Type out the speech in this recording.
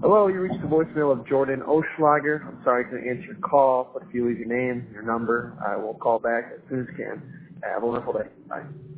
Hello, you reached the voicemail of Jordan Oschlager. I'm sorry I couldn't answer your call, but if you leave your name, your number, I will call back as soon as I can. Have a wonderful day. Bye.